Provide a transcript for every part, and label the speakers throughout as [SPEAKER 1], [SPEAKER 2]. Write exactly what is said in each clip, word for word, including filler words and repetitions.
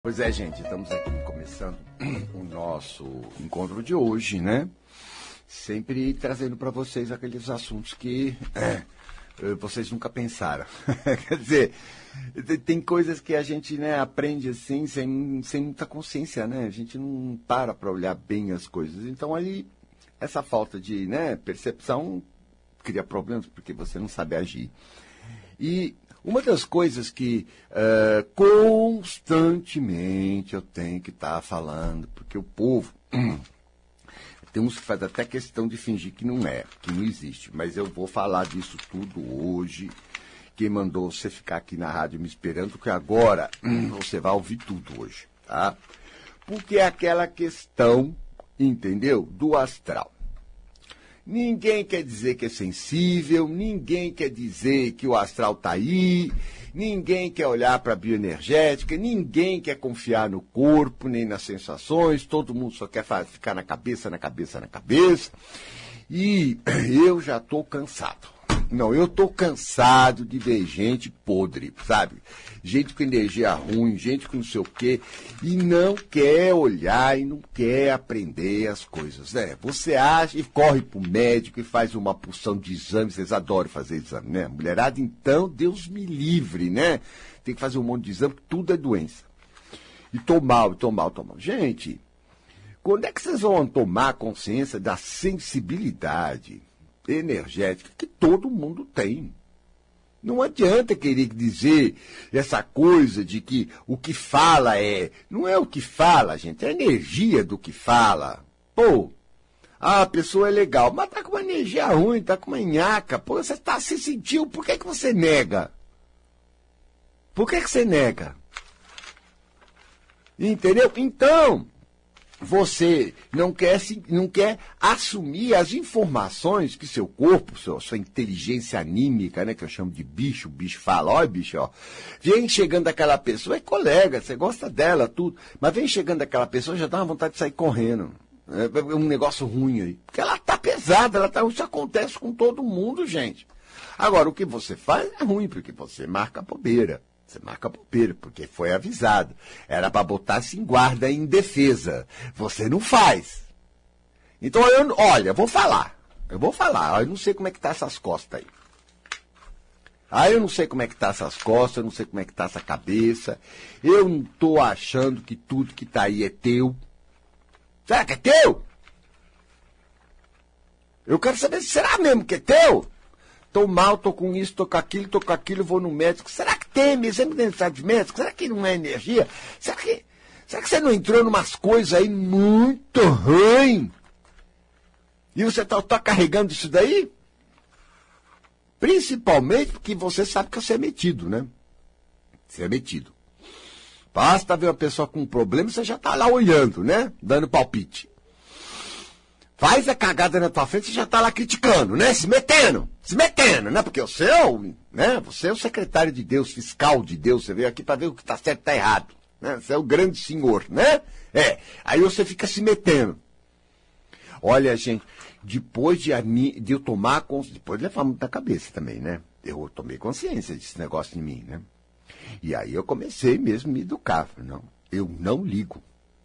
[SPEAKER 1] Pois é, gente, estamos aqui começando o nosso encontro de hoje, né? Sempre trazendo para vocês aqueles assuntos que é, vocês nunca pensaram. Quer dizer, tem coisas que a gente, né, aprende assim, sem, sem muita consciência, né? A gente não para para olhar bem as coisas. Então, aí, essa falta de, né, percepção cria problemas, porque você não sabe agir. E uma das coisas que uh, constantemente eu tenho que estar tá falando, porque o povo, tem uns que fazem até questão de fingir que não é, que não existe, mas eu vou falar disso tudo hoje. Quem mandou você ficar aqui na rádio me esperando, que agora você vai ouvir tudo hoje, tá? Porque é aquela questão, entendeu, do astral. Ninguém quer dizer que é sensível, ninguém quer dizer que o astral está aí, ninguém quer olhar para a bioenergética, ninguém quer confiar no corpo, nem nas sensações, todo mundo só quer ficar na cabeça, na cabeça, na cabeça. E eu já estou cansado. Não, eu estou cansado de ver gente podre, sabe? Gente com energia ruim, gente com não sei o quê, e não quer olhar e não quer aprender as coisas, né? Você acha e corre pro médico e faz uma porção de exames, vocês adoram fazer exame, né? Mulherada, então, Deus me livre, né? Tem que fazer um monte de exame, porque tudo é doença. E tô mal, tô mal, tô mal. Gente, quando é que vocês vão tomar consciência da sensibilidade energética que todo mundo tem? Não adianta querer dizer essa coisa de que o que fala é... Não é o que fala, gente, é a energia do que fala. Pô, ah, a pessoa é legal, mas tá com uma energia ruim, tá com uma nhaca. Pô, você tá se sentiu, por que que você nega? Por que que você nega? Entendeu? Então, você não quer, não quer assumir as informações que seu corpo, sua, sua inteligência anímica, né, que eu chamo de bicho, o bicho fala, ó, bicho, ó, vem chegando aquela pessoa, é colega, você gosta dela, tudo, mas vem chegando aquela pessoa, já dá uma vontade de sair correndo. É um negócio ruim aí. Porque ela tá pesada, ela tá, isso acontece com todo mundo, gente. Agora, o que você faz é ruim, porque você marca a bobeira. Você marca bobeira, porque foi avisado. Era para botar-se em guarda, em defesa. Você não faz. Então, eu, olha, eu vou falar. Eu vou falar. Eu não sei como é que tá essas costas aí. Ah, eu não sei como é que tá essas costas, eu não sei como é que tá essa cabeça. Eu não tô achando que tudo que tá aí é teu. Será que é teu? Eu quero saber se será mesmo que é teu? Tô mal, tô com isso, tô com aquilo, tô com aquilo, vou no médico. Será que tem mesmo? Sempre tem necessidade de médico? Será que não é energia? Será que, será que você não entrou em umas coisas aí muito ruins? E você tá, tá carregando isso daí? Principalmente porque você sabe que você é metido, né? Você é metido. Basta ver uma pessoa com um problema, você já tá lá olhando, né? Dando palpite. Faz a cagada na tua frente, você já tá lá criticando, né? Se metendo, se metendo, né? Porque você é o, né? Você é o secretário de Deus, fiscal de Deus, você veio aqui para ver o que tá certo e tá errado, né? Você é o grande senhor, né? É, aí você fica se metendo. Olha, gente, depois de, a mim, de eu tomar consciência, depois de levar muito na cabeça também, né? Eu tomei consciência desse negócio em mim, né? E aí eu comecei mesmo a me educar. Não, eu não ligo.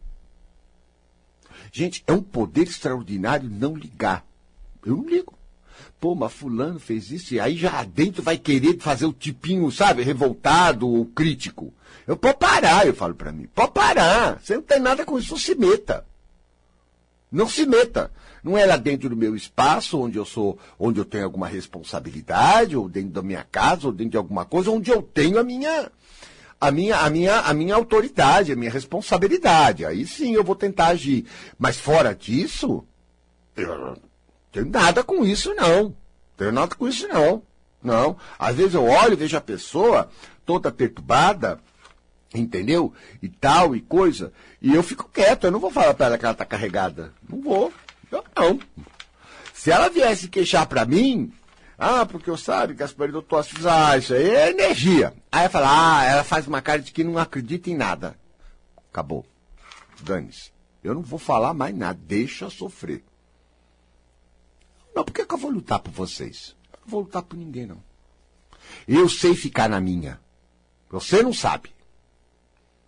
[SPEAKER 1] Gente, é um poder extraordinário não ligar. Eu não ligo. Pô, mas fulano fez isso, e aí já dentro vai querer fazer o tipinho, sabe, revoltado ou crítico. Eu pode parar, eu falo pra mim. Pode parar. Você não tem nada com isso, não se meta. Não se meta. Não é lá dentro do meu espaço, onde eu sou, onde eu tenho alguma responsabilidade, ou dentro da minha casa, ou dentro de alguma coisa, onde eu tenho a minha... A minha, a, minha, a minha autoridade, a minha responsabilidade. Aí sim eu vou tentar agir. Mas fora disso, eu não tenho nada com isso, não. Tenho nada com isso, não. Não. Às vezes eu olho e vejo a pessoa toda perturbada, entendeu? E tal, e coisa. E eu fico quieto. Eu não vou falar para ela que ela está carregada. Não vou. Eu não. Se ela viesse queixar para mim... Ah, porque eu sabe que as paredes do tosse, ah, isso aí é energia. Aí ela fala, ah, ela faz uma cara de que não acredita em nada. Acabou. Dane-se. Eu não vou falar mais nada. Deixa sofrer. Não, por que que eu vou lutar por vocês? Eu não vou lutar por ninguém, não. Eu sei ficar na minha. Você não sabe.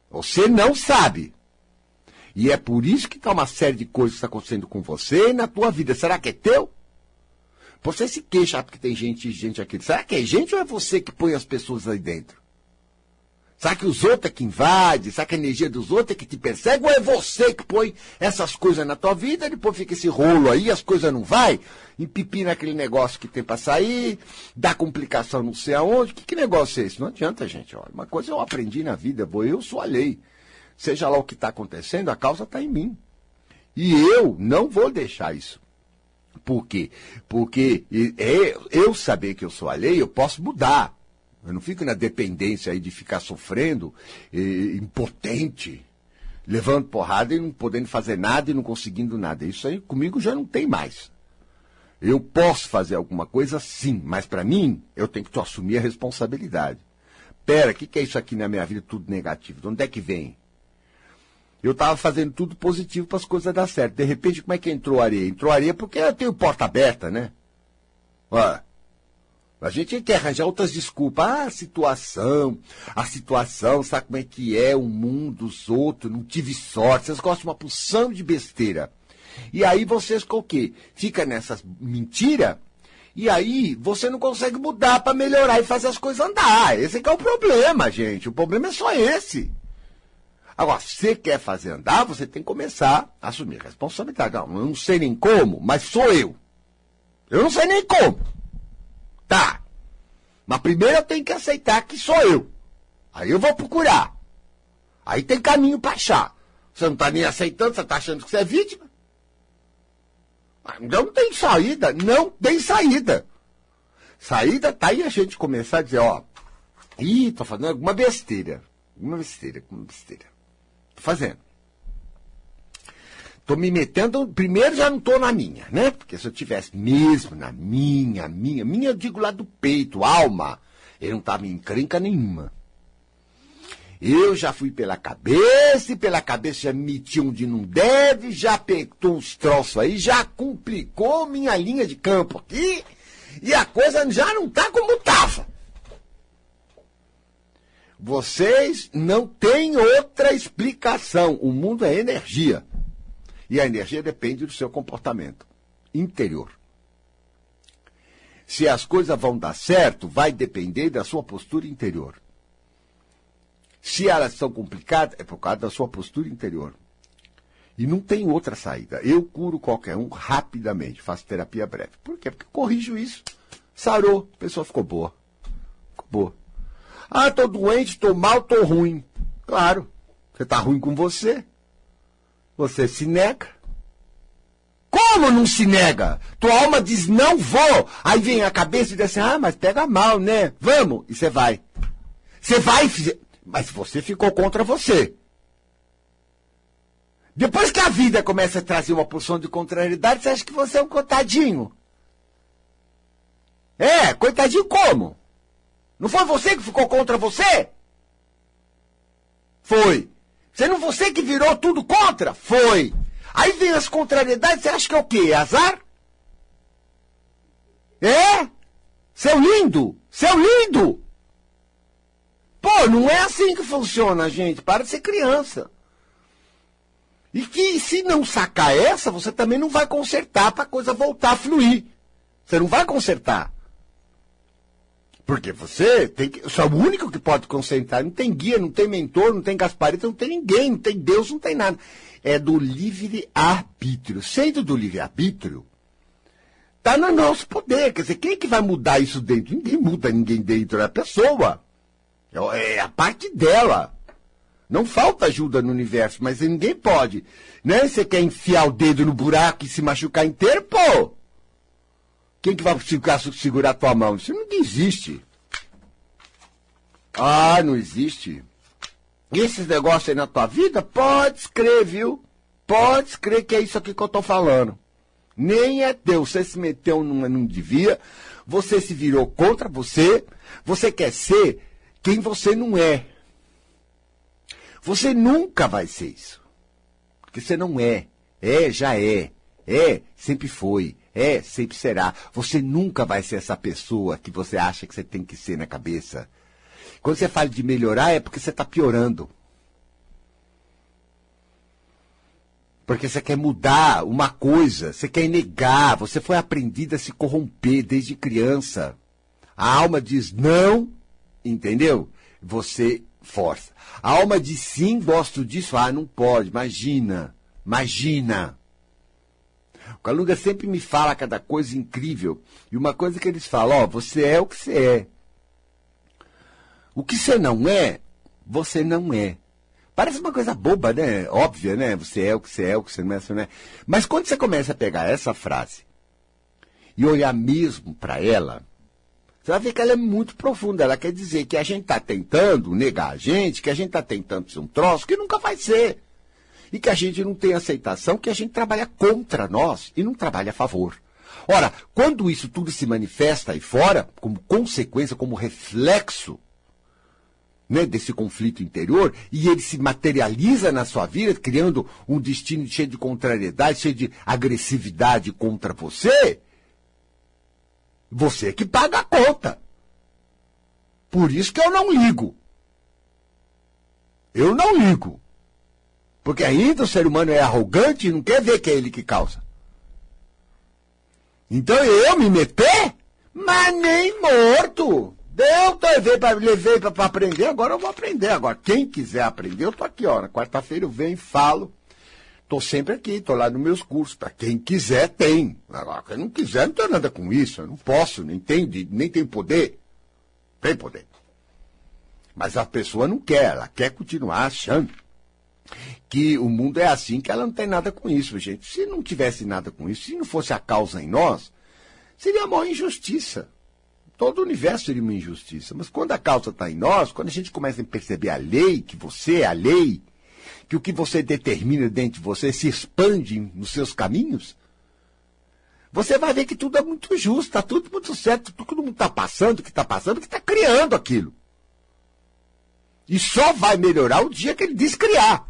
[SPEAKER 1] Você não sabe. E é por isso que está uma série de coisas que está acontecendo com você e na tua vida. Será que é teu? Você se queixa porque tem gente, gente aqui. Será que é gente ou é você que põe as pessoas aí dentro? Será que os outros é que invadem? Será que a energia dos outros é que te persegue? Ou é você que põe essas coisas na tua vida e depois fica esse rolo aí, as coisas não vai? Empipina aquele negócio que tem para sair, dá complicação não sei aonde. Que, que negócio é esse? Não adianta, gente. Olha, uma coisa eu aprendi na vida, eu sou a lei. Seja lá o que está acontecendo, a causa está em mim. E eu não vou deixar isso. Por quê? Porque eu saber que eu sou a lei, eu posso mudar. Eu não fico na dependência aí de ficar sofrendo, eh, impotente, levando porrada e não podendo fazer nada e não conseguindo nada. Isso aí comigo já não tem mais. Eu posso fazer alguma coisa sim, mas para mim eu tenho que assumir a responsabilidade. Pera, o que, que é isso aqui na minha vida, tudo negativo? De onde é que vem? Eu estava fazendo tudo positivo para as coisas dar certo. De repente, como é que entrou areia? Entrou areia porque eu tenho porta aberta, né? Olha. A gente tem que arranjar outras desculpas. Ah, a situação, a situação, sabe como é que é o mundo, os outros, não tive sorte. Vocês gostam de uma porção de besteira. E aí vocês com o quê? Fica nessas mentiras e aí você não consegue mudar para melhorar e fazer as coisas andar. Esse que é o problema, gente. O problema é só esse. Agora, se você quer fazer andar, você tem que começar a assumir a responsabilidade. Não, eu não sei nem como, mas sou eu. Eu não sei nem como. Tá, mas primeiro eu tenho que aceitar que sou eu. Aí eu vou procurar. Aí tem caminho para achar. Você não está nem aceitando, você está achando que você é vítima? Então não tem saída, não tem saída. Saída tá aí a gente começar a dizer, ó, ih, tô fazendo alguma besteira. Alguma besteira, alguma besteira. Tô fazendo. Tô me metendo, primeiro já não tô na minha, né? Porque se eu tivesse mesmo na minha, minha, minha eu digo lá do peito, alma, eu não tava em encrenca nenhuma. Eu já fui pela cabeça, e pela cabeça já me meti onde não deve, já apertou uns troços aí, já complicou minha linha de campo aqui, e a coisa já não tá como tava. Vocês não têm outra explicação. O mundo é energia. E a energia depende do seu comportamento interior. Se as coisas vão dar certo, vai depender da sua postura interior. Se elas são complicadas, é por causa da sua postura interior. E não tem outra saída. Eu curo qualquer um rapidamente, faço terapia breve. Por quê? Porque eu corrijo isso. Sarou, a pessoa ficou boa. Ficou boa. Ah, tô doente, tô mal, tô ruim. Claro, você tá ruim com você. Você se nega. Como não se nega? Tua alma diz, não vou. Aí vem a cabeça e diz assim, ah, mas pega mal, né? Vamos. E você vai. Você vai, mas você ficou contra você. Depois que a vida começa a trazer uma porção de contrariedade, você acha que você é um coitadinho. É, coitadinho como? Não foi você que ficou contra você? Foi. Você não você que virou tudo contra? Foi. Aí vem as contrariedades, você acha que é o quê? É azar? É? Seu lindo! Seu lindo! Pô, não é assim que funciona, gente. Para de ser criança. E que se não sacar essa, você também não vai consertar para a coisa voltar a fluir. Você não vai consertar. Porque você tem que. Só o único que pode concentrar. Não tem guia, não tem mentor, não tem Gasparita, não tem ninguém, não tem Deus, não tem nada. É do livre-arbítrio. Sendo do livre-arbítrio, está no nosso poder. Quer dizer, quem é que vai mudar isso dentro? Ninguém muda ninguém dentro, é a pessoa. É a parte dela. Não falta ajuda no universo, mas ninguém pode. Né? Você quer enfiar o dedo no buraco e se machucar inteiro? Pô! Quem que vai segurar, segurar a tua mão? Isso não existe. Ah, não existe. E esses negócios aí na tua vida, pode crer, viu? Pode crer que é isso aqui que eu tô falando. Nem é teu. Você se meteu numa, não devia. Você se virou contra você. Você quer ser quem você não é. Você nunca vai ser isso. Porque você não é. É, já é. É, sempre foi. É, sempre será. Você nunca vai ser essa pessoa que você acha que você tem que ser na cabeça. Quando você fala de melhorar, é porque você está piorando. Porque você quer mudar uma coisa, você quer negar, você foi aprendido a se corromper desde criança. A alma diz não, entendeu? Você força. A alma diz sim, gosto disso, ah, não pode, imagina, imagina. O Calunga sempre me fala cada coisa incrível. E uma coisa que eles falam, ó, você é o que você é. O que você não é, você não é. Parece uma coisa boba, né? Óbvia, né? Você é o que você é, o que você não é, você não é. Mas quando você começa a pegar essa frase e olhar mesmo para ela, você vai ver que ela é muito profunda. Ela quer dizer que a gente está tentando negar a gente, que a gente está tentando ser um troço que nunca vai ser. E que a gente não tem aceitação, que a gente trabalha contra nós e não trabalha a favor. Ora, quando isso tudo se manifesta aí fora, como consequência, como reflexo, né, desse conflito interior, e ele se materializa na sua vida, criando um destino cheio de contrariedade, cheio de agressividade contra você, você é que paga a conta. Por isso que eu não ligo. Eu não ligo. Porque ainda o ser humano é arrogante e não quer ver que é ele que causa. Então eu me meter? Mas nem morto. Eu levei para levei para aprender, agora eu vou aprender. Agora, quem quiser aprender, eu tô aqui, ó. Na quarta-feira eu venho e falo. Tô sempre aqui, tô lá nos meus cursos. Para quem quiser, tem. Agora, quem não quiser, não tem nada com isso. Eu não posso, nem tem, nem tem poder. Tem poder. Mas a pessoa não quer, ela quer continuar achando que o mundo é assim, que ela não tem nada com isso, gente. Se não tivesse nada com isso, se não fosse a causa em nós, seria a maior injustiça. Todo o universo seria uma injustiça. Mas quando a causa está em nós, quando a gente começa a perceber a lei, que você é a lei, que o que você determina dentro de você se expande nos seus caminhos, você vai ver que tudo é muito justo, está tudo muito certo, todo mundo está passando o que está passando, que está criando aquilo. E só vai melhorar o dia que ele diz criar.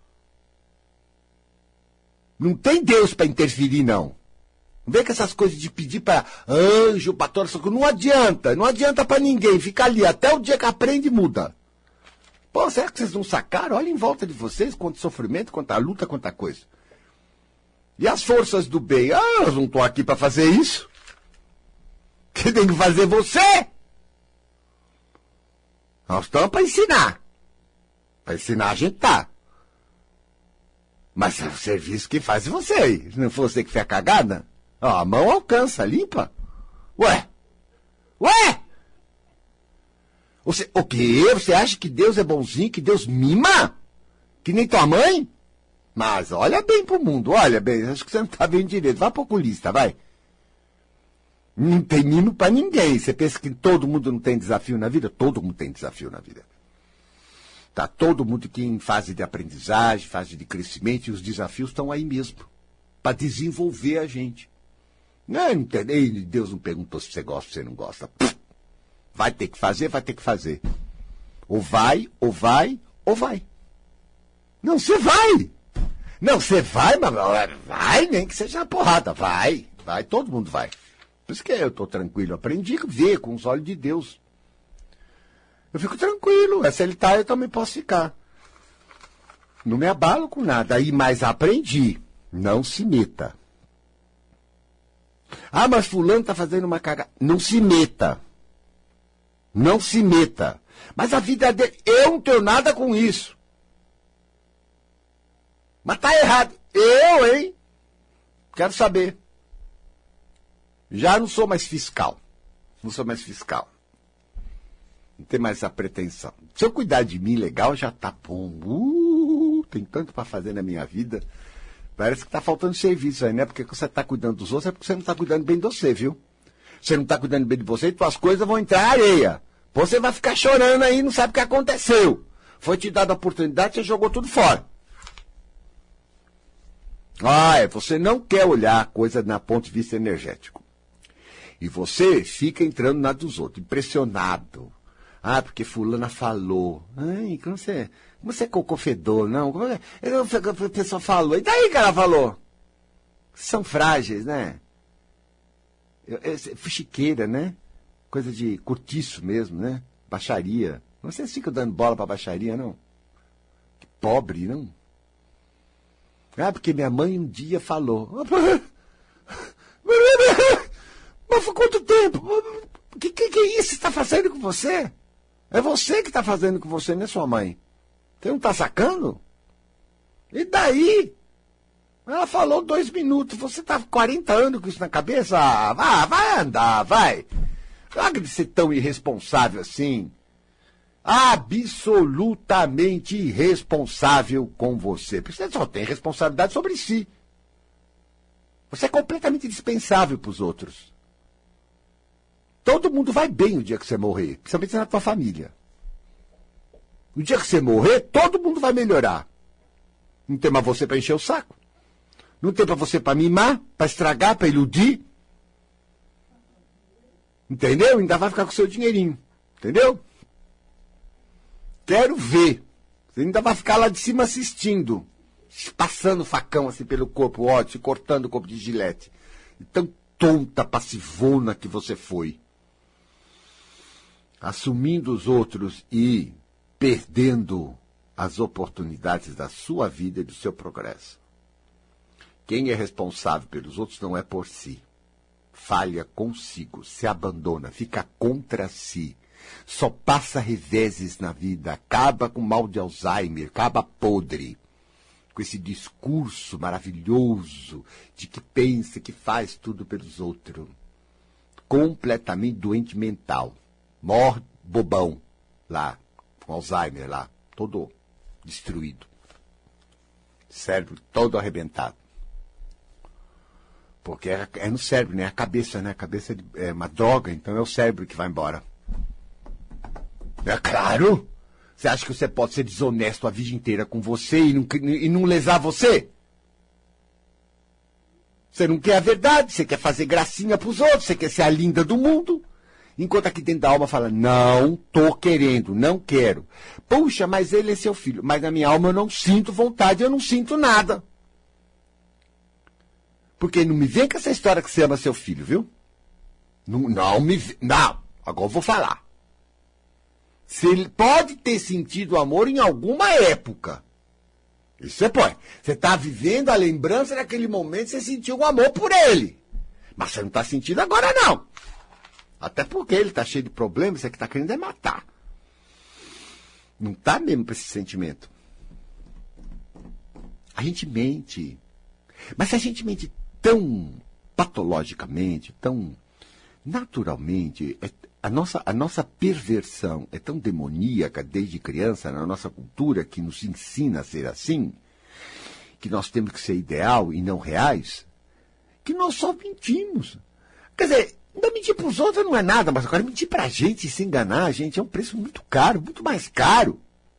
[SPEAKER 1] Não tem Deus para interferir, não. Não vem com essas coisas de pedir para anjo, para toda essa coisa. Não adianta, não adianta para ninguém. Fica ali até o dia que aprende e muda. Pô, será que vocês não sacaram? Olha em volta de vocês quanto sofrimento, quanta luta, quanta coisa. E as forças do bem? Ah, elas não estão aqui para fazer isso. Quem tem que fazer você? Nós estamos para ensinar. Para ensinar a gente tá. Mas é o serviço que faz você aí. Se não for você que fez a cagada, ó, a mão alcança, limpa. Ué? Ué? Você, o quê? Você acha que Deus é bonzinho, que Deus mima? Que nem tua mãe? Mas olha bem pro mundo, olha bem. Acho que você não tá vendo direito. Vai pro oculista, vai. Não tem mimo pra ninguém. Você pensa que todo mundo não tem desafio na vida? Todo mundo tem desafio na vida. Tá todo mundo aqui em fase de aprendizagem, fase de crescimento, e os desafios estão aí mesmo, para desenvolver a gente. Não, não tem, Deus não perguntou se você gosta ou se você não gosta. Vai ter que fazer, vai ter que fazer. Ou vai, ou vai, ou vai. Não, você vai. Não, você vai, mas vai, nem que seja uma porrada. Vai, vai, todo mundo vai. Por isso que eu estou tranquilo. Aprendi a ver com os olhos de Deus. Eu fico tranquilo. Se ele está, eu também posso ficar. Não me abalo com nada. Aí, mas aprendi. Não se meta. Ah, mas fulano está fazendo uma cagada. Não se meta. Não se meta. Mas a vida dele... Eu não tenho nada com isso. Mas tá errado. Eu, hein? Quero saber. Já não sou mais fiscal. Não sou mais fiscal. Não tem mais essa pretensão. Se eu cuidar de mim legal, já tá bom. Uh, tem tanto para fazer na minha vida. Parece que tá faltando serviço aí, né? Porque você tá cuidando dos outros, é porque você não tá cuidando bem de você, viu? Você não tá cuidando bem de você e tuas coisas vão entrar na areia. Você vai ficar chorando aí, não sabe o que aconteceu. Foi te dada a oportunidade, você jogou tudo fora. Ah, é, você não quer olhar a coisa na ponto de vista energético. E você fica entrando na dos outros, impressionado. Ah, porque fulana falou. Ai, como você, como você é cocô fedor, não? Como é, a pessoa falou. E daí que ela falou? São frágeis, né? Fuxiqueira, né? Coisa de cortiço mesmo, né? Baixaria. Vocês ficam dando bola pra baixaria, não? Que pobre, não? Ah, porque minha mãe um dia falou. Mas por quanto tempo? O que, que, que é isso que está fazendo com você? É você que está fazendo com você, não é sua mãe. Você não está sacando? E daí? Ela falou dois minutos. Você está quarenta anos com isso na cabeça? Ah, vai, vai andar, vai. Larga de ser tão irresponsável assim. Absolutamente irresponsável com você. Porque você só tem responsabilidade sobre si. Você é completamente dispensável para os outros. Todo mundo vai bem o dia que você morrer, principalmente na tua família. O dia que você morrer, todo mundo vai melhorar. Não tem mais você para encher o saco. Não tem para você para mimar, para estragar, para iludir. Entendeu? Ainda vai ficar com o seu dinheirinho. Entendeu? Quero ver. Você ainda vai ficar lá de cima assistindo. Passando facão assim pelo corpo, ódio, cortando o corpo de gilete. E tão tonta, passivona que você foi. Assumindo os outros e perdendo as oportunidades da sua vida e do seu progresso. Quem é responsável pelos outros não é por si. Falha consigo, se abandona, fica contra si. Só passa reveses na vida, acaba com mal de Alzheimer, acaba podre. Com esse discurso maravilhoso de que pensa, que faz tudo pelos outros. Completamente doente mental. Morre bobão lá, com Alzheimer lá, todo destruído. Cérebro todo arrebentado. Porque é, é no cérebro, né? A cabeça, né? A cabeça é uma droga, então é o cérebro que vai embora. É claro! Você acha que você pode ser desonesto a vida inteira com você e não, e não lesar você? Você não quer a verdade, você quer fazer gracinha pros outros, você quer ser a linda do mundo. Enquanto aqui dentro da alma fala, não tô querendo, não quero. Puxa, mas ele é seu filho. Mas na minha alma eu não sinto vontade, eu não sinto nada. Porque não me vem com essa história que você ama seu filho, viu? Não, não me... Não, agora eu vou falar. Se ele pode ter sentido amor em alguma época. Isso você pode. Você está vivendo a lembrança daquele momento que você sentiu um amor por ele. Mas você não está sentindo agora, não. Até porque ele está cheio de problemas, você que está querendo é matar. Não está mesmo para esse sentimento. A gente mente. Mas se a gente mente tão patologicamente, tão naturalmente, é, a, nossa, a nossa perversão é tão demoníaca desde criança na nossa cultura que nos ensina a ser assim, que nós temos que ser ideal e não reais, que nós só mentimos. Quer dizer, não mentir para os outros não é nada, mas agora mentir para a gente e se enganar a gente é um preço muito caro, muito mais caro.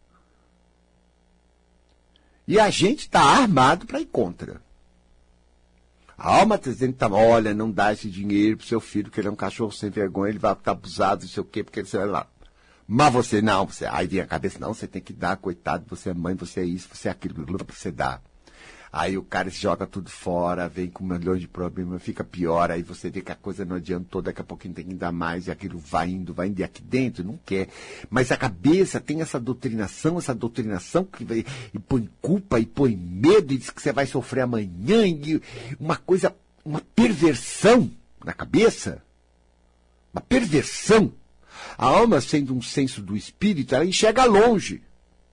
[SPEAKER 1] E a gente está armado para ir contra. A alma está dizendo, tá, olha, não dá esse dinheiro pro seu filho, que ele é um cachorro sem vergonha, ele vai estar abusado, não sei o quê, porque ele vai lá. Mas você não, você, aí vem a cabeça, não, você tem que dar, coitado, você é mãe, você é isso, você é aquilo, para você dar. Aí o cara se joga tudo fora, vem com milhões de problemas, fica pior, aí você vê que a coisa não adiantou, daqui a pouquinho tem que dar mais, e aquilo vai indo, vai indo, e aqui dentro não quer. Mas a cabeça tem essa doutrinação, essa doutrinação que vai, e põe culpa, e põe medo, e diz que você vai sofrer amanhã, e uma coisa, uma perversão na cabeça, uma perversão. A alma, sendo um senso do espírito, ela enxerga longe.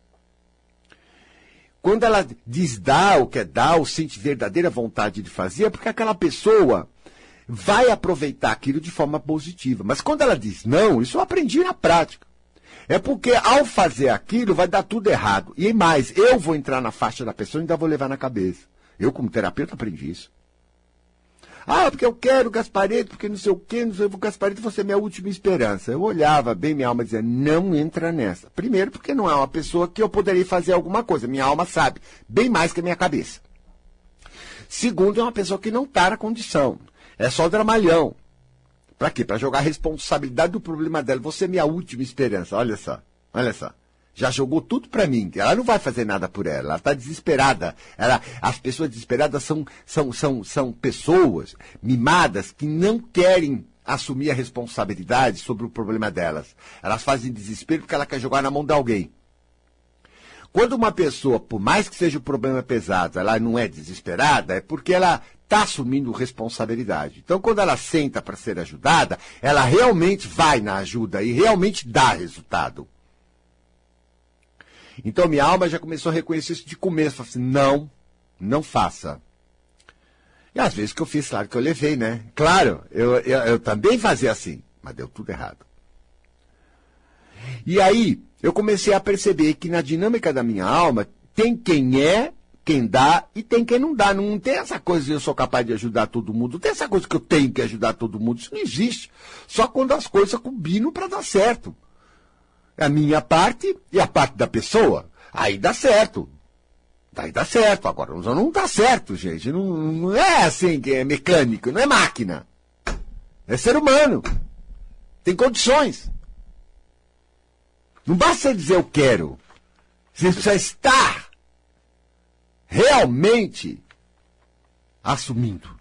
[SPEAKER 1] Quando ela diz dá ou quer dar, ou sente verdadeira vontade de fazer, é porque aquela pessoa vai aproveitar aquilo de forma positiva. Mas quando ela diz não, isso eu aprendi na prática. É porque ao fazer aquilo vai dar tudo errado. E mais, eu vou entrar na faixa da pessoa e ainda vou levar na cabeça. Eu, como terapeuta, aprendi isso. Ah, porque eu quero Gaspareto, porque não sei o quê, não sei o que, Gaspareto, você é minha última esperança. Eu olhava bem minha alma e dizia, não entra nessa. Primeiro, porque não é uma pessoa que eu poderia fazer alguma coisa. Minha alma sabe, bem mais que a minha cabeça. Segundo, é uma pessoa que não está na condição. É só dramalhão. Para quê? Para jogar a responsabilidade do problema dela. Você é minha última esperança. Olha só, olha só. Já jogou tudo para mim. Ela não vai fazer nada por ela. Ela está desesperada. Ela, as pessoas desesperadas são, são, são, são pessoas mimadas que não querem assumir a responsabilidade sobre o problema delas. Elas fazem desespero porque ela quer jogar na mão de alguém. Quando uma pessoa, por mais que seja um problema pesado, ela não é desesperada, é porque ela está assumindo responsabilidade. Então, quando ela senta para ser ajudada, ela realmente vai na ajuda e realmente dá resultado. Então, minha alma já começou a reconhecer isso de começo. Falei assim, não, não faça. E às vezes que eu fiz, claro que eu levei, né? Claro, eu, eu, eu também fazia assim, mas deu tudo errado. E aí, eu comecei a perceber que na dinâmica da minha alma, tem quem é, quem dá e tem quem não dá. Não tem essa coisa de eu sou capaz de ajudar todo mundo. Não tem essa coisa que eu tenho que ajudar todo mundo. Isso não existe. Só quando as coisas combinam para dar certo. A minha parte e a parte da pessoa. Aí dá certo. Aí dá certo. Agora, não dá certo, gente. Não, não é assim que é mecânico, não é máquina. É ser humano. Tem condições. Não basta dizer eu quero. Você precisa estar realmente assumindo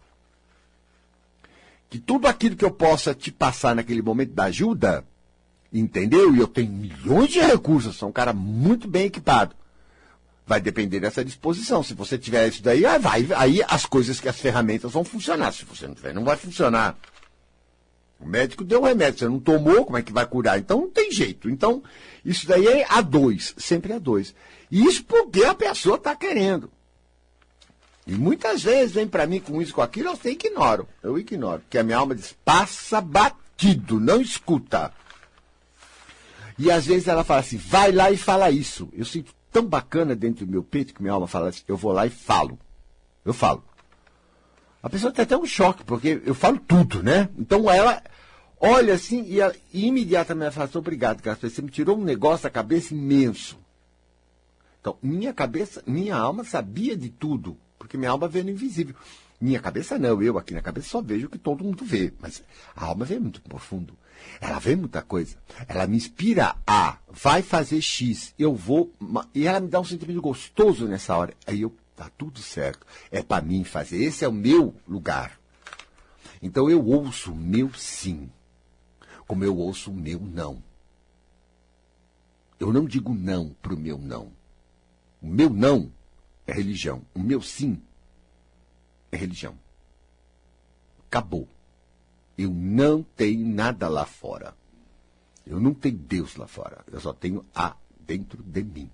[SPEAKER 1] que tudo aquilo que eu possa te passar naquele momento da ajuda, entendeu? E eu tenho milhões de recursos, sou um cara muito bem equipado. Vai depender dessa disposição. Se você tiver isso daí, aí, vai, aí as coisas, que as ferramentas vão funcionar. Se você não tiver, não vai funcionar. O médico deu um remédio, você não tomou, como é que vai curar? Então não tem jeito. Então, isso daí é a dois, sempre a dois. E isso porque a pessoa está querendo. E muitas vezes vem para mim com isso, com aquilo, eu ignoro. Eu ignoro. Porque a minha alma diz, passa batido, não escuta. E às vezes ela fala assim, vai lá e fala isso. Eu sinto tão bacana dentro do meu peito que minha alma fala assim, eu vou lá e falo. Eu falo. A pessoa tem até um choque, porque eu falo tudo, né? Então ela olha assim e, ela, e imediatamente fala assim, obrigado, cara, você me tirou um negócio da cabeça imenso. Então, minha cabeça, minha alma sabia de tudo, porque minha alma vê no invisível. Minha cabeça não, eu aqui na cabeça só vejo o que todo mundo vê, mas a alma vê muito profundo. Ela vê muita coisa. Ela me inspira a, vai fazer X, eu vou, e ela me dá um sentimento gostoso nessa hora. Aí eu, tá tudo certo, é para mim fazer, esse é o meu lugar. Então eu ouço o meu sim, como eu ouço o meu não. Eu não digo não pro meu não. O meu não é religião, o meu sim é religião. Acabou. Eu não tenho nada lá fora. Eu não tenho Deus lá fora. Eu só tenho A dentro de mim.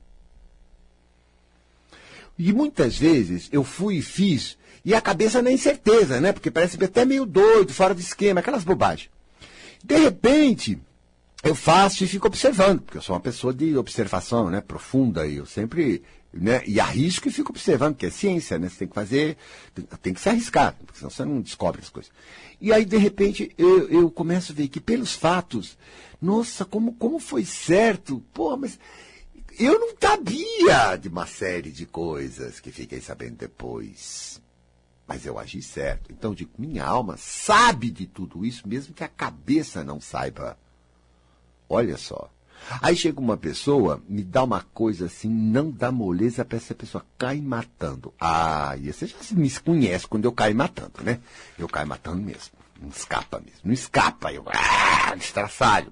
[SPEAKER 1] E muitas vezes eu fui e fiz, e a cabeça na incerteza, né? Porque parece até meio doido, fora de esquema, aquelas bobagens. De repente, eu faço e fico observando, porque eu sou uma pessoa de observação, né? Profunda, e eu sempre, né? E arrisco e fico observando, porque é ciência, né? Você tem que fazer, tem, tem que se arriscar, porque senão você não descobre as coisas. E aí, de repente, eu, eu começo a ver que pelos fatos, nossa, como, como foi certo, pô, mas eu não sabia de uma série de coisas que fiquei sabendo depois. Mas eu agi certo. Então, eu digo, minha alma sabe de tudo isso, mesmo que a cabeça não saiba. Olha só. Aí chega uma pessoa, me dá uma coisa assim, não dá moleza para essa pessoa cair matando. Ah, e você já me conhece quando eu caio matando, né? Eu caio matando mesmo. Não escapa mesmo. Não escapa. Eu ah, estraçalho.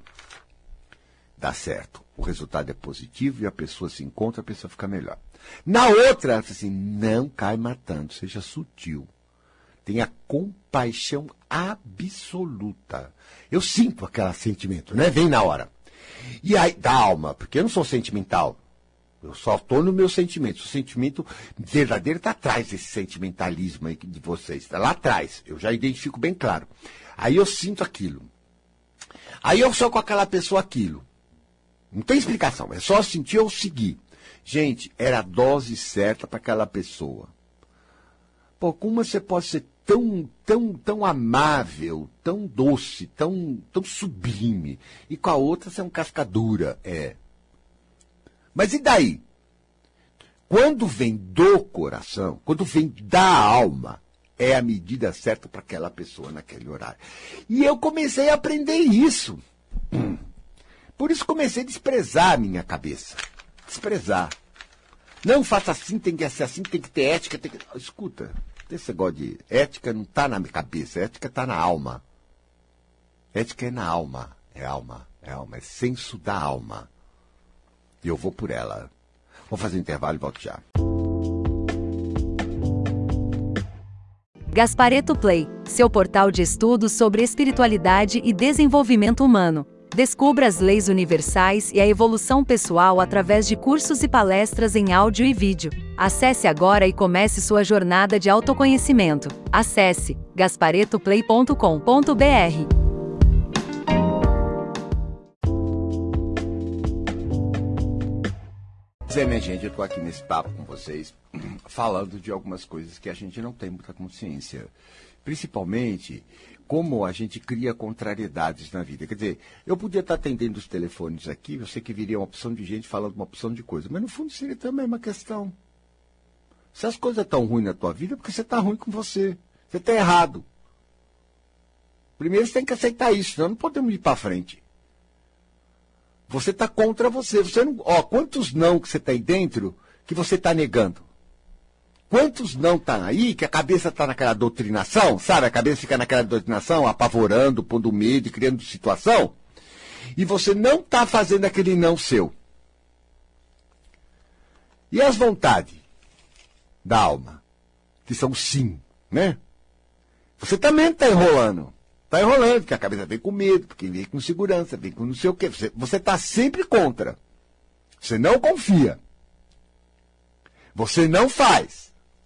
[SPEAKER 1] Dá certo. O resultado é positivo e a pessoa se encontra, a pessoa fica melhor. Na outra, ela fala assim, não cai matando, seja sutil. Tenha compaixão absoluta. Eu sinto aquele sentimento, né? Vem na hora. E aí, da alma, porque eu não sou sentimental. Eu só estou no meu sentimento. O sentimento verdadeiro está atrás desse sentimentalismo aí de vocês. Está lá atrás. Eu já identifico bem claro. Aí eu sinto aquilo. Aí eu sou com aquela pessoa aquilo. Não tem explicação. É só sentir ou seguir. Gente, era a dose certa para aquela pessoa. Pô, como você pode ser tão, tão, tão amável, tão doce, tão, tão sublime, e com a outra você é um cascadura, é. Mas e daí? Quando vem do coração, quando vem da alma, é a medida certa para aquela pessoa naquele horário. E eu comecei a aprender isso. Por isso comecei a desprezar a minha cabeça. Desprezar. Não faça assim, tem que ser assim, tem que ter ética. Tem que... Escuta, esse negócio de ética não está na minha cabeça, ética está na alma. Ética é na alma, é alma, é alma, é senso da alma. E eu vou por ela. Vou fazer um intervalo e volto já.
[SPEAKER 2] Gasparetto Play, seu portal de estudos sobre espiritualidade e desenvolvimento humano. Descubra as leis universais e a evolução pessoal através de cursos e palestras em áudio e vídeo. Acesse agora e comece sua jornada de autoconhecimento. Acesse gasparetto play ponto com ponto b r.
[SPEAKER 1] Pois é, minha gente, eu estou aqui nesse papo com vocês, falando de algumas coisas que a gente não tem muita consciência. Principalmente, como a gente cria contrariedades na vida. Quer dizer, eu podia estar atendendo os telefones aqui, eu sei que viria uma opção de gente falando uma opção de coisa, mas no fundo seria também uma questão. Se as coisas estão ruins na tua vida, é porque você está ruim com você. Você está errado. Primeiro você tem que aceitar isso, senão não podemos ir para frente. Você está contra você. Você não, ó, quantos não que você tem dentro que você está negando? Quantos não estão aí que a cabeça está naquela doutrinação, sabe? A cabeça fica naquela doutrinação, apavorando, pondo medo, criando situação. E você não está fazendo aquele não seu. E as vontades da alma, que são sim, né? Você também está enrolando. Está enrolando, porque a cabeça vem com medo, porque vem com segurança, vem com não sei o quê. Você está sempre contra. Você não confia. Você não faz.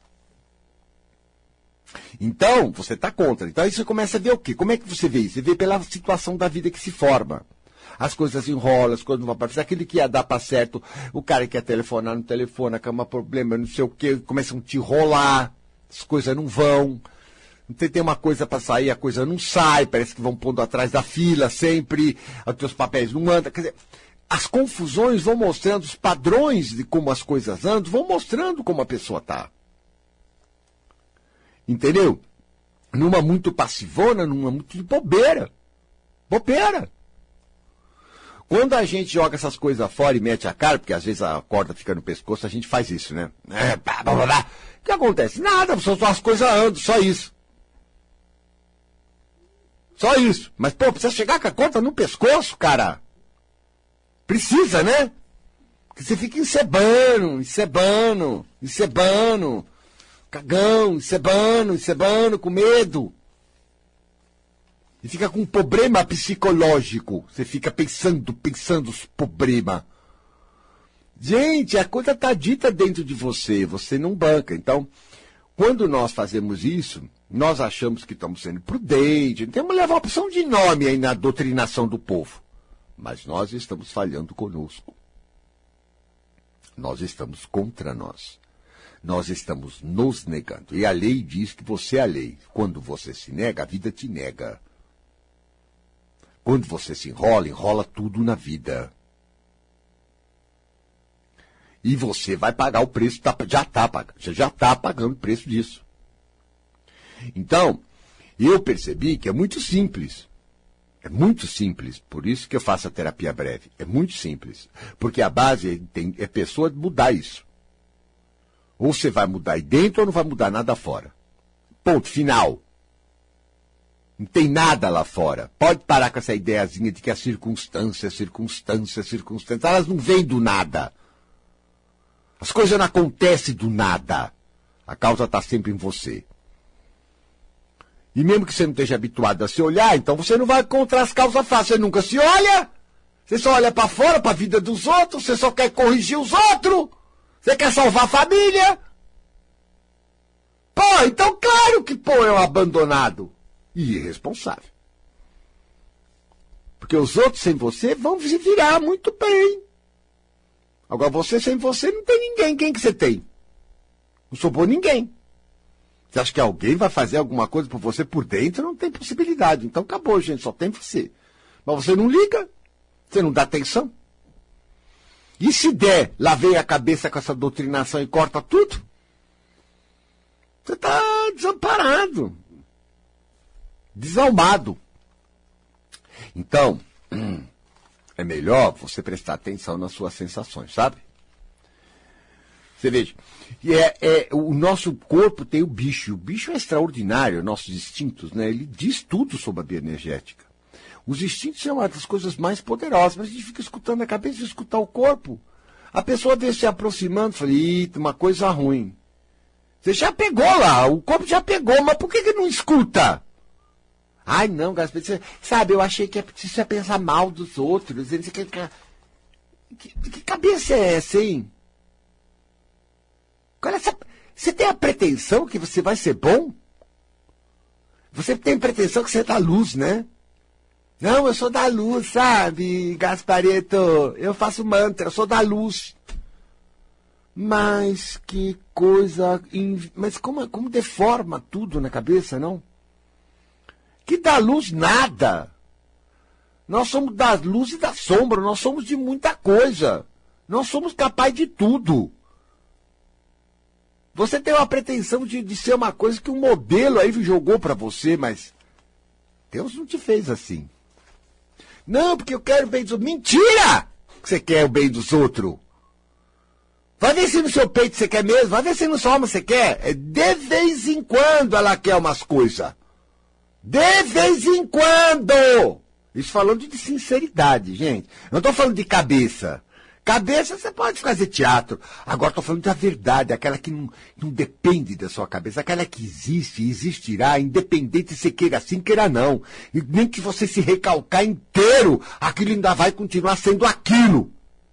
[SPEAKER 1] Então, você está contra. Então, aí você começa a ver o quê? Como é que você vê isso? Você vê pela situação da vida que se forma. As coisas enrolam, as coisas não vão aparecer. Aquele que ia dar para certo, o cara que quer telefonar no telefone, que é um problema, não sei o quê, começam a te enrolar, as coisas não vão. Você tem uma coisa para sair, a coisa não sai, parece que vão pondo atrás da fila sempre, os teus papéis não andam. Quer dizer, as confusões vão mostrando, os padrões de como as coisas andam, vão mostrando como a pessoa está. Entendeu? Numa muito passivona, numa muito de bobeira. Bobeira. Quando a gente joga essas coisas fora e mete a cara, porque às vezes a corda fica no pescoço, a gente faz isso, né? É, blá, blá, blá. O que acontece? Nada, só, só as coisas andam, só isso. Só isso. Mas, pô, precisa chegar com a corda no pescoço, cara. Precisa, né? Porque você fica encebando, encebando, encebando. Cagão, encebando, encebando, com medo. E fica com um problema psicológico. Você fica pensando, pensando os problemas. Gente, a coisa está dita dentro de você, você não banca. Então, quando nós fazemos isso, nós achamos que estamos sendo prudentes. Temos que levar uma opção de nome aí na doutrinação do povo. Mas nós estamos falhando conosco. Nós estamos contra nós. Nós estamos nos negando. E a lei diz que você é a lei. Quando você se nega, a vida te nega. Quando você se enrola, enrola tudo na vida. E você vai pagar o preço, já está pagando, você já está pagando o preço disso. Então, eu percebi que é muito simples. É muito simples. Por isso que eu faço a terapia breve. É muito simples. Porque a base tem, é pessoa mudar isso. Ou você vai mudar aí dentro ou não vai mudar nada fora. Ponto final. Não tem nada lá fora. Pode parar com essa ideiazinha de que a circunstância, circunstância, circunstância, elas não vêm do nada. As coisas não acontecem do nada. A causa está sempre em você. E mesmo que você não esteja habituado a se olhar, então você não vai encontrar as causas fáceis. Você nunca se olha. Você só olha para fora, para a vida dos outros. Você só quer corrigir os outros. Você quer salvar a família? Pô, então claro que pô é um abandonado e irresponsável. Porque os outros sem você vão se virar muito bem. Agora você sem você não tem ninguém. Quem que você tem? Não sobrou ninguém. Você acha que alguém vai fazer alguma coisa por você por dentro? Não tem possibilidade. Então acabou, gente. Só tem você. Mas você não liga. Você não dá atenção. E se der, lá vem a cabeça com essa doutrinação e corta tudo? Você está desamparado. Desalmado. Então, é melhor você prestar atenção nas suas sensações, sabe? Você veja, e é, é, o nosso corpo tem o bicho. O bicho é extraordinário, nossos instintos, né? Ele diz tudo sobre a bioenergética. Os instintos são uma das coisas mais poderosas, mas a gente fica escutando a cabeça e escutar o corpo. A pessoa veio se aproximando, falei, ih, uma coisa ruim. Você já pegou lá, o corpo já pegou, mas por que que não escuta? Ai, não, Gaspar, você, sabe, eu achei que é preciso pensar mal dos outros. Que, que, que, que cabeça é essa, hein? Qual é essa, você tem a pretensão que você vai ser bom? Você tem a pretensão que você é da luz, né? Não, eu sou da luz, sabe, Gaspareto? Eu faço mantra, eu sou da luz. Mas que coisa... Mas como, como deforma tudo na cabeça, não? Que da luz nada. Nós somos da luz e da sombra, nós somos de muita coisa. Nós somos capazes de tudo. Você tem uma pretensão de, de ser uma coisa que um modelo aí jogou para você, mas Deus não te fez assim. Não, porque eu quero o bem dos outros. Mentira! Que você quer o bem dos outros. Vai ver se no seu peito você quer mesmo, vai ver se no sua alma você quer. É de vez em quando ela quer umas coisas. De vez em quando! Isso falando de sinceridade, gente. Eu não estou falando de cabeça. Cabeça você pode fazer teatro. Agora estou falando da verdade, aquela que não, não depende da sua cabeça, aquela que existe e existirá, independente se queira sim, queira não. E nem que você se recalcar inteiro, aquilo ainda vai continuar sendo aquilo.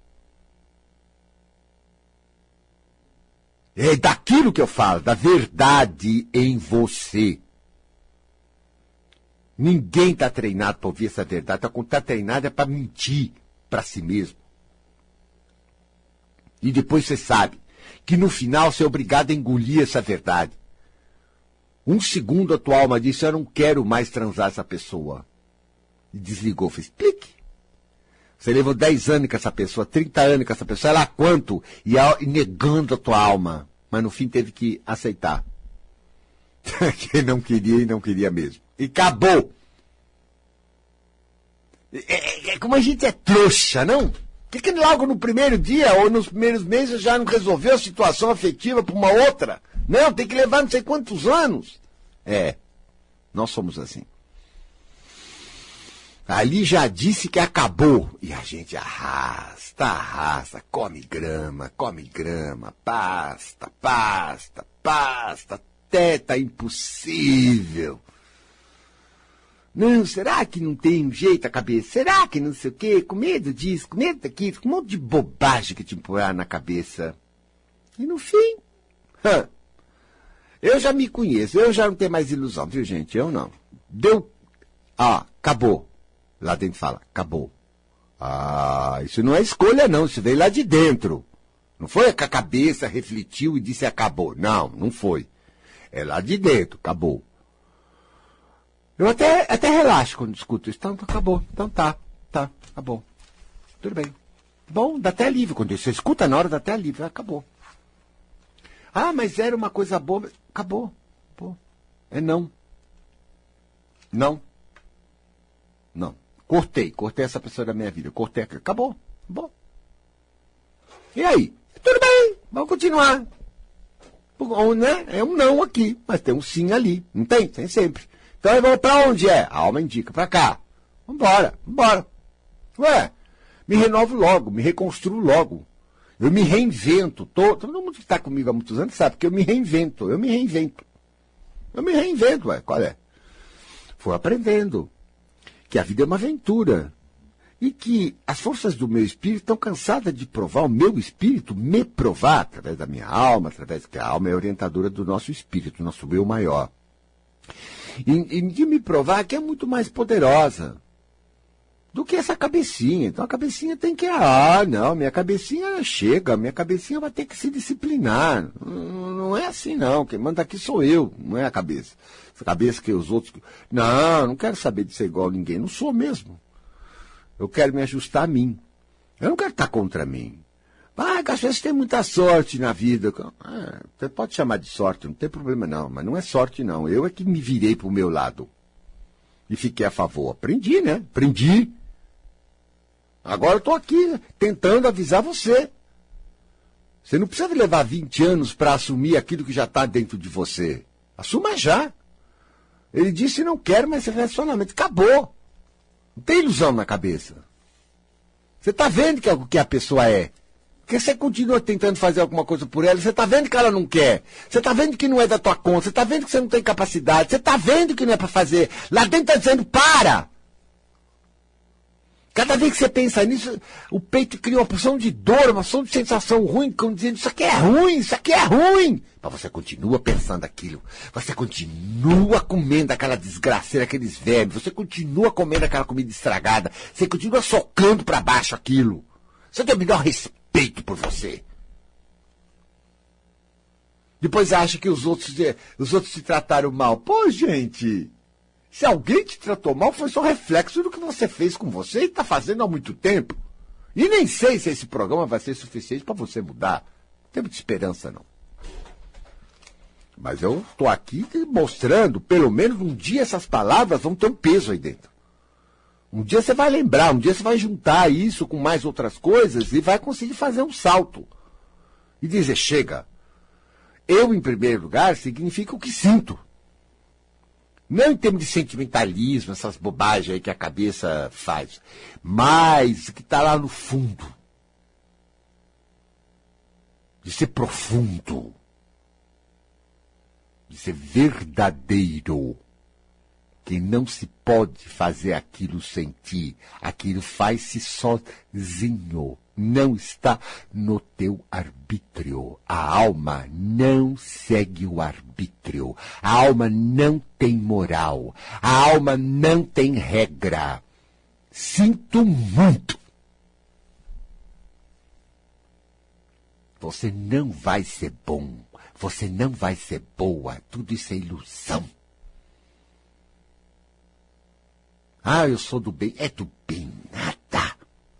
[SPEAKER 1] É daquilo que eu falo, da verdade em você. Ninguém está treinado para ouvir essa verdade. Está treinado é para mentir para si mesmo. E depois você sabe que no final você é obrigado a engolir essa verdade. Um segundo a tua alma disse, eu não quero mais transar essa pessoa. E desligou, fez clique. Você levou dez anos com essa pessoa, trinta anos com essa pessoa, sei lá quanto, e, a, e negando a tua alma. Mas no fim teve que aceitar. Que não queria e não queria mesmo. E acabou. É, é, como a gente é trouxa, não? Por que, que logo no primeiro dia ou nos primeiros meses já não resolveu a situação afetiva para uma outra? Não, tem que levar não sei quantos anos. É, nós somos assim. Ali já disse que acabou. E a gente arrasta, arrasta, come grama, come grama, pasta, pasta, pasta, até tá impossível. Não, será que não tem um jeito a cabeça? Será que não sei o quê? Com medo disso, com medo daquilo, com um monte de bobagem que te empurrar na cabeça. E no fim, hã, eu já me conheço, eu já não tenho mais ilusão, viu, gente? Eu não. Deu, ah, acabou. Lá dentro fala, acabou. Ah, isso não é escolha não, isso veio lá de dentro. Não foi que a cabeça refletiu e disse acabou. Não, não foi. É lá de dentro, acabou. Eu até, até relaxo quando escuto isso. Então, acabou. Então tá, tá, acabou. Tudo bem. Bom, dá até alívio. Quando você escuta na hora, dá até alívio. Acabou. Ah, mas era uma coisa boa. Acabou. Pô. É não. Não. Não. Cortei. Cortei essa pessoa da minha vida. Cortei. Acabou. Acabou. E aí? Tudo bem. Vamos continuar. Ou, né? É um não aqui, mas tem um sim ali. Não tem? Tem sempre. Então, vamos pra onde é? A alma indica, pra cá. Vambora, vambora. Ué, me renovo logo, me reconstruo logo. Eu me reinvento. Tô, todo mundo que está comigo há muitos anos sabe que eu me reinvento, eu me reinvento. Eu me reinvento, ué, qual é? Fui aprendendo que a vida é uma aventura. E que as forças do meu espírito estão cansadas de provar, o meu espírito me provar, através da minha alma, através que a alma é orientadora do nosso espírito, nosso eu maior. E, e de me provar que é muito mais poderosa do que essa cabecinha. Então a cabecinha tem que, ah, não, minha cabecinha chega, minha cabecinha vai ter que se disciplinar. Não, não é assim não, quem manda aqui sou eu, não é a cabeça. Essa cabeça que os outros... Não, não quero saber de ser igual a ninguém, não sou mesmo. Eu quero me ajustar a mim. Eu não quero estar contra mim. Ah, às vezes tem muita sorte na vida. Ah, você pode chamar de sorte, não tem problema não, mas não é sorte não. Eu é que me virei para o meu lado. E fiquei a favor. Aprendi, né? Aprendi. Agora eu estou aqui tentando avisar você. Você não precisa levar vinte anos para assumir aquilo que já está dentro de você. Assuma já. Ele disse, não quero mais esse relacionamento. Acabou. Não tem ilusão na cabeça. Você está vendo que é o que a pessoa é. Porque você continua tentando fazer alguma coisa por ela, você está vendo que ela não quer, você está vendo que não é da tua conta, você está vendo que você não tem capacidade, você está vendo que não é para fazer. Lá dentro está dizendo, para! Cada vez que você pensa nisso, o peito cria uma porção de dor, uma porção de sensação ruim, como dizendo, isso aqui é ruim, isso aqui é ruim. Mas você continua pensando aquilo, você continua comendo aquela desgraceira, aqueles vermes, você continua comendo aquela comida estragada, você continua socando para baixo aquilo. Você tem o melhor respeito por você. Depois acha que os outros, os outros te trataram mal. Pô, gente... Se alguém te tratou mal, foi só reflexo do que você fez com você e está fazendo há muito tempo. E nem sei se esse programa vai ser suficiente para você mudar. Não tem muita esperança, não. Mas eu estou aqui mostrando, pelo menos um dia essas palavras vão ter um peso aí dentro. Um dia você vai lembrar, um dia você vai juntar isso com mais outras coisas e vai conseguir fazer um salto. E dizer, chega. Eu, em primeiro lugar, significa o que sinto. Não em termos de sentimentalismo, essas bobagens aí que a cabeça faz, mas que está lá no fundo. De ser profundo. De ser verdadeiro. Que não se pode fazer aquilo sem ti. Aquilo faz-se sozinho. Não está no teu arbítrio. A alma não segue o arbítrio. A alma não tem moral. A alma não tem regra. Sinto muito. Você não vai ser bom. Você não vai ser boa. Tudo isso é ilusão. Ah, eu sou do bem. É do bem nada.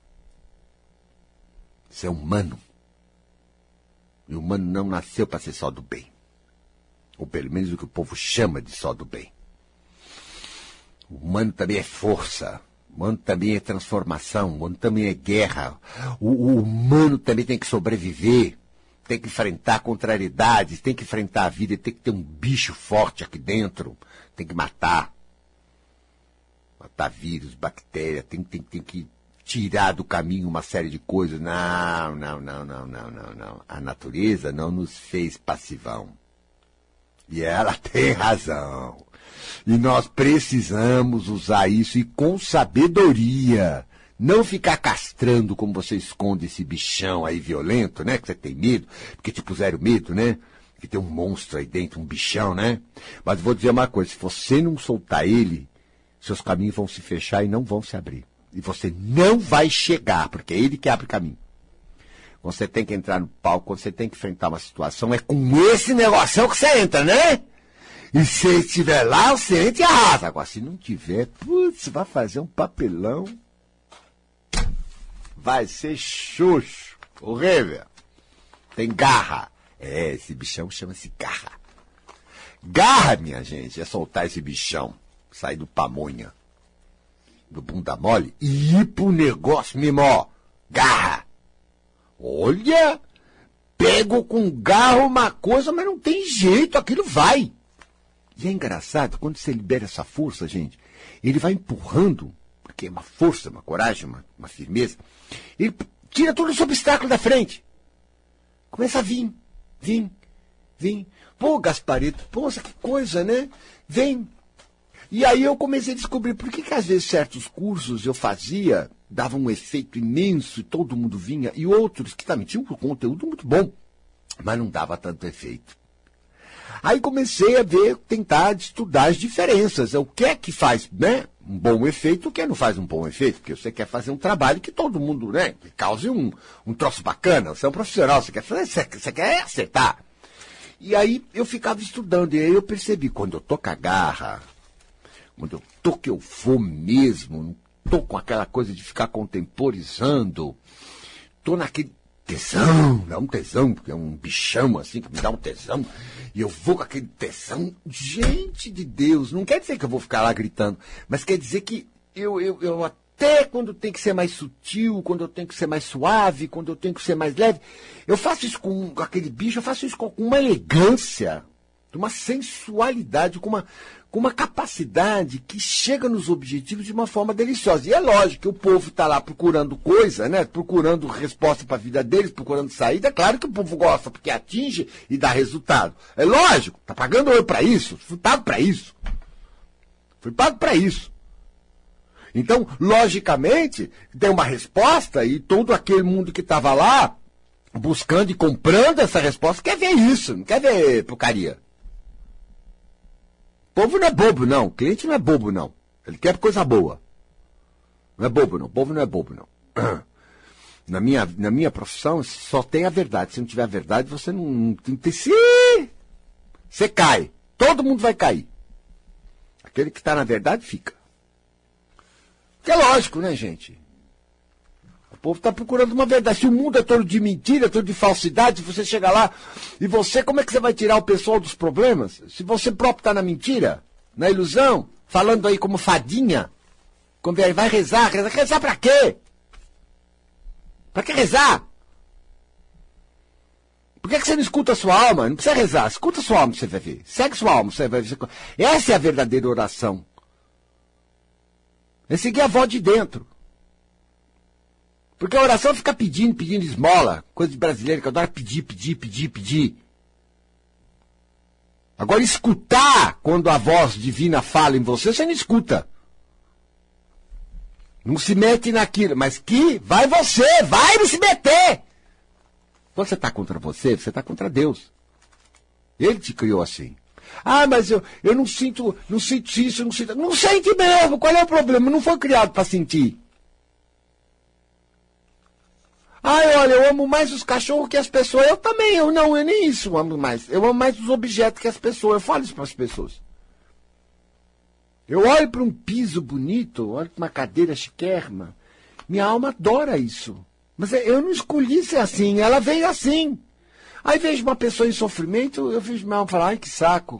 [SPEAKER 1] Você é humano. E o humano não nasceu para ser só do bem. Ou pelo menos o que o povo chama de só do bem. O humano também é força. O humano também é transformação. O humano também é guerra. O, o humano também tem que sobreviver. Tem que enfrentar contrariedades. Tem que enfrentar a vida. Tem que ter um bicho forte aqui dentro. Tem que matar. Matar vírus, bactéria. Tem, tem, tem que tirar do caminho uma série de coisas. Não, não, não, não, não, não, não. A natureza não nos fez passivão. E ela tem razão. E nós precisamos usar isso e com sabedoria. Não ficar castrando como você esconde esse bichão aí violento, né? Que você tem medo, porque te puseram medo, né? Que tem um monstro aí dentro, um bichão, né? Mas vou dizer uma coisa, se você não soltar ele, seus caminhos vão se fechar e não vão se abrir. E você não vai chegar, porque é ele que abre caminho. Quando você tem que entrar no palco, quando você tem que enfrentar uma situação, é com esse negócio que você entra, né? E se estiver lá, você entra e arrasa. Agora, se não tiver, putz, vai fazer um papelão. Vai ser xoxo. Horrível. Tem garra. É, esse bichão chama-se garra. Garra, minha gente, é soltar esse bichão. Sair do pamonha, do bunda mole e ir pro negócio mesmo, ó. Garra. Olha, pego com garra uma coisa, mas não tem jeito, aquilo vai. E é engraçado, quando você libera essa força, gente, ele vai empurrando, porque é uma força, uma coragem, uma, uma firmeza, ele tira todo esse obstáculo da frente. Começa a vir, vir, vir. Pô, Gasparito, poxa, que coisa, né? Vem. E aí eu comecei a descobrir por que, que às vezes certos cursos eu fazia, davam um efeito imenso e todo mundo vinha, e outros que também tinham um conteúdo muito bom, mas não dava tanto efeito. Aí comecei a ver, tentar estudar as diferenças, o que é que faz, né, um bom efeito, o que não faz um bom efeito, porque você quer fazer um trabalho que todo mundo, né, que cause um, um troço bacana, você é um profissional, você quer fazer, você, você quer acertar. E aí eu ficava estudando, e aí eu percebi, quando eu tô com a garra, quando eu tô que eu vou mesmo, não tô com aquela coisa de ficar contemporizando, tô naquele tesão, não é um tesão, porque é um bichão assim que me dá um tesão, e eu vou com aquele tesão, gente de Deus, não quer dizer que eu vou ficar lá gritando, mas quer dizer que eu, eu, eu até quando tem que ser mais sutil, quando eu tenho que ser mais suave, quando eu tenho que ser mais leve, eu faço isso com, com aquele bicho, eu faço isso com uma elegância, uma sensualidade, com uma, com uma capacidade que chega nos objetivos de uma forma deliciosa. E é lógico que o povo está lá procurando coisa, né? Procurando resposta para a vida deles, procurando saída. É claro que o povo gosta, porque atinge e dá resultado. É lógico, está pagando eu para isso, fui pago para isso. Fui pago para isso. Então, logicamente, tem uma resposta e todo aquele mundo que estava lá, buscando e comprando essa resposta, quer ver isso, não quer ver porcaria. O povo não é bobo, não. O cliente não é bobo, não. Ele quer coisa boa. Não é bobo, não. O povo não é bobo, não. Na minha, na minha profissão, só tem a verdade. Se não tiver a verdade, você não, não tem... Se você cai. Todo mundo vai cair. Aquele que está na verdade, fica. Que é lógico, né, gente? O povo está procurando uma verdade. Se o mundo é todo de mentira, todo de falsidade, você chega lá e você, como é que você vai tirar o pessoal dos problemas? Se você próprio está na mentira, na ilusão, falando aí como fadinha, quando vai rezar, rezar, rezar para quê? Para que rezar? Por que você não escuta a sua alma? Não precisa rezar, escuta a sua alma, você vai ver. Segue sua alma, você vai ver. Essa é a verdadeira oração. É seguir a voz de dentro. Porque a oração fica pedindo, pedindo esmola. Coisa de brasileiro que adora pedir, pedir, pedir, pedir. Agora, escutar quando a voz divina fala em você, você não escuta. Não se mete naquilo. Mas que vai você, vai me se meter. Quando você está contra você, você está contra Deus. Ele te criou assim. Ah, mas eu, eu não sinto, não sinto isso, não sinto... Não sente mesmo, qual é o problema? Não foi criado para sentir. Ai, olha, eu amo mais os cachorros que as pessoas. Eu também, eu não, eu nem isso amo mais. Eu amo mais os objetos que as pessoas. Eu falo isso para as pessoas. Eu olho para um piso bonito, olho para uma cadeira chiquérrima. Minha alma adora isso. Mas eu não escolhi ser assim, ela veio assim. Aí vejo uma pessoa em sofrimento, eu vejo minha alma falar, ai, que saco.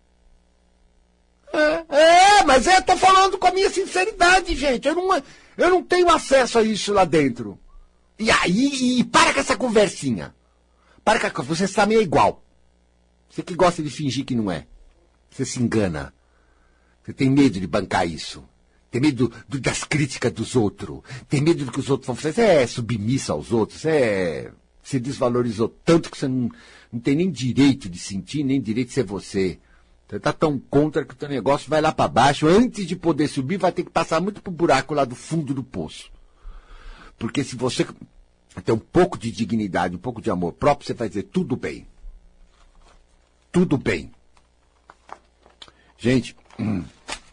[SPEAKER 1] É, é mas eu estou falando com a minha sinceridade, gente. Eu não, eu não tenho acesso a isso lá dentro. E aí, e para com essa conversinha. Para com você sabe, é igual. Você que gosta de fingir que não é. Você se engana. Você tem medo de bancar isso. Tem medo do, do, das críticas dos outros. Tem medo do que os outros vão fazer. Você é submissa aos outros. Você é, se desvalorizou tanto que você não, não tem nem direito de sentir, nem direito de ser você. Você está tão contra que o teu negócio vai lá para baixo. Antes de poder subir, vai ter que passar muito pro buraco lá do fundo do poço. Porque se você tem um pouco de dignidade, um pouco de amor próprio, você vai dizer tudo bem. Tudo bem. Gente, hum,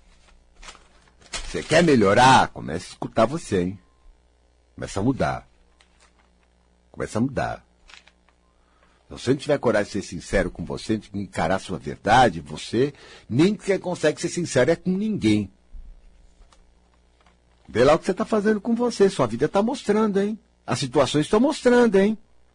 [SPEAKER 1] você quer melhorar? Comece a escutar você, hein? Começa a mudar. Começa a mudar. Se você não tiver coragem de ser sincero com você, de encarar a sua verdade, você nem consegue ser sincero é com ninguém. Vê lá o que você está fazendo com você. Sua vida está mostrando, hein? As situações estão mostrando, hein?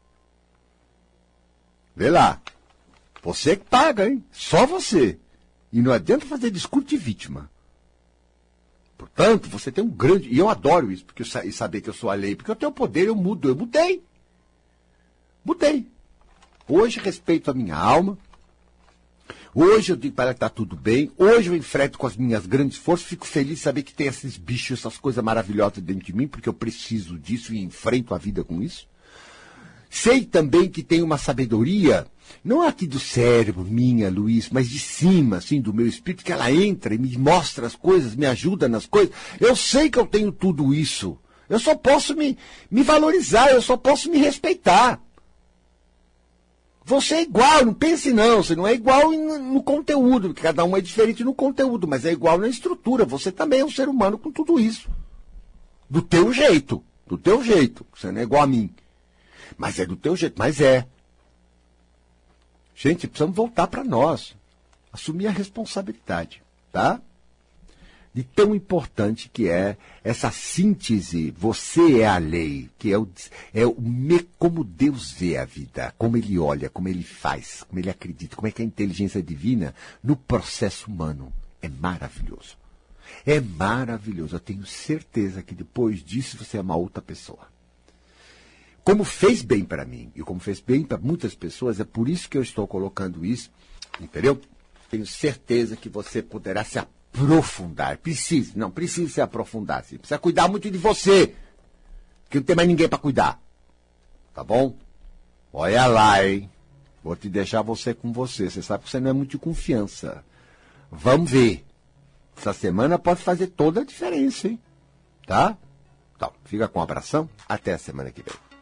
[SPEAKER 1] Vê lá. Você que paga, hein? Só você. E não adianta fazer discurso de vítima. Portanto, você tem um grande... E eu adoro isso, porque eu sa... e saber que eu sou a lei. Porque eu tenho poder, eu mudo. Eu mudei. Mudei. Hoje respeito a minha alma. Hoje eu digo para ela que está tudo bem. Hoje eu enfrento com as minhas grandes forças. Fico feliz de saber que tem esses bichos, essas coisas maravilhosas dentro de mim, porque eu preciso disso e enfrento a vida com isso. Sei também que tem uma sabedoria, não aqui do cérebro, minha, Luiz, mas de cima, assim, do meu espírito, que ela entra e me mostra as coisas, me ajuda nas coisas. Eu sei que eu tenho tudo isso. Eu só posso me, me valorizar, eu só posso me respeitar. Você é igual, não pense não, você não é igual no, no conteúdo, porque cada um é diferente no conteúdo, mas é igual na estrutura. Você também é um ser humano com tudo isso. Do teu jeito, do teu jeito. Você não é igual a mim. Mas é do teu jeito, mas é. Gente, precisamos voltar para nós. Assumir a responsabilidade, tá? De tão importante que é essa síntese, você é a lei, que é o, é o me, como Deus vê a vida, como ele olha, como ele faz, como ele acredita, como é que a inteligência divina no processo humano é maravilhoso. É maravilhoso, eu tenho certeza que depois disso você é uma outra pessoa. Como fez bem para mim, e como fez bem para muitas pessoas, é por isso que eu estou colocando isso, entendeu? tenho certeza que você poderá se aprofundar. Precisa, não, precisa se aprofundar. Sim. Precisa cuidar muito de você, que não tem mais ninguém para cuidar. Tá bom? Olha lá, hein? Vou te deixar você com você. Você sabe que você não é muito de confiança. Vamos ver. Essa semana pode fazer toda a diferença, hein? Tá? Então, fica com um abração. Até a semana que vem.